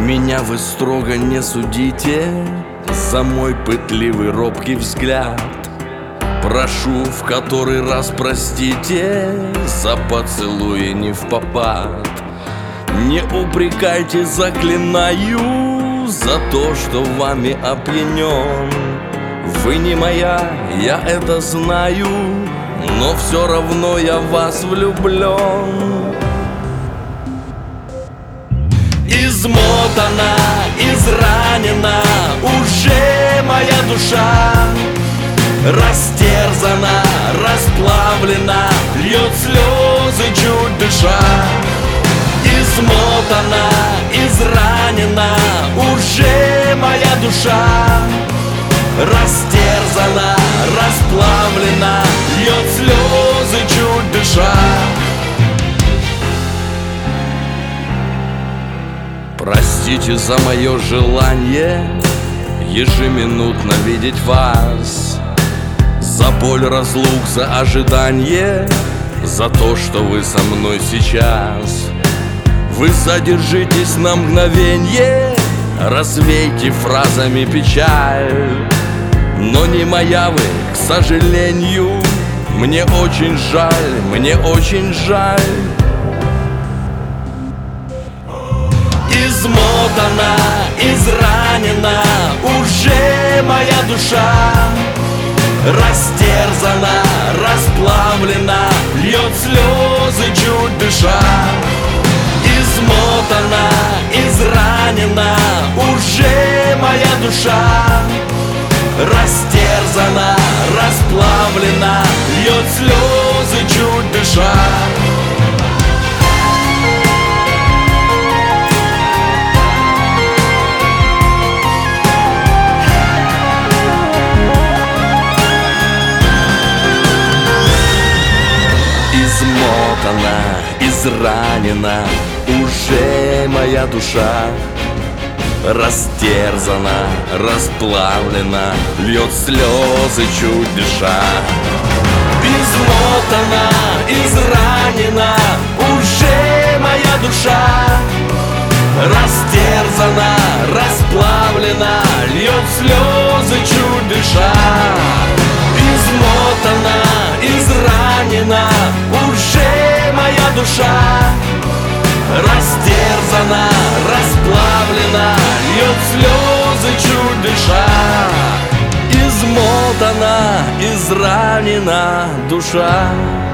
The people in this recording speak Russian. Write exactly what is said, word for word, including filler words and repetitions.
Меня вы строго не судите за мой пытливый робкий взгляд. Прошу в который раз простите за поцелуи не впопад. Не упрекайте, заклинаю, за то, что вами опьянен. Вы не моя, я это знаю, но все равно я в вас влюблен. Измотана, изранена уже моя душа, растерзана, расплавлена, льет слезы, чуть дыша. Измотана, изранена уже моя душа, растерзана, расплавлена, льет слезы, чуть дыша. Простите за мое желание ежеминутно видеть вас, за боль разлук, за ожидание, за то, что вы со мной сейчас. Вы задержитесь на мгновенье, развейте фразами печаль. Но не моя вы, к сожалению, мне очень жаль, мне очень жаль. Измотана, изранена уже моя душа, растерзана, расплавлена, льет слезы, чуть дыша. Измотана, изранена уже моя душа, растерзана, расплавлена, льет слезы, чуть дыша. Измотана, изранена уже моя душа, растерзана, расплавлена, льет слезы, чуть дыша. Измотана, изранена уже моя душа, растерзана, расплавлена, льет слезы, чуть дыша. Измотана, изранена уже моя душа, растерзана, расплавлена, льет слезы, чуть дыша. Измотана, изранена душа.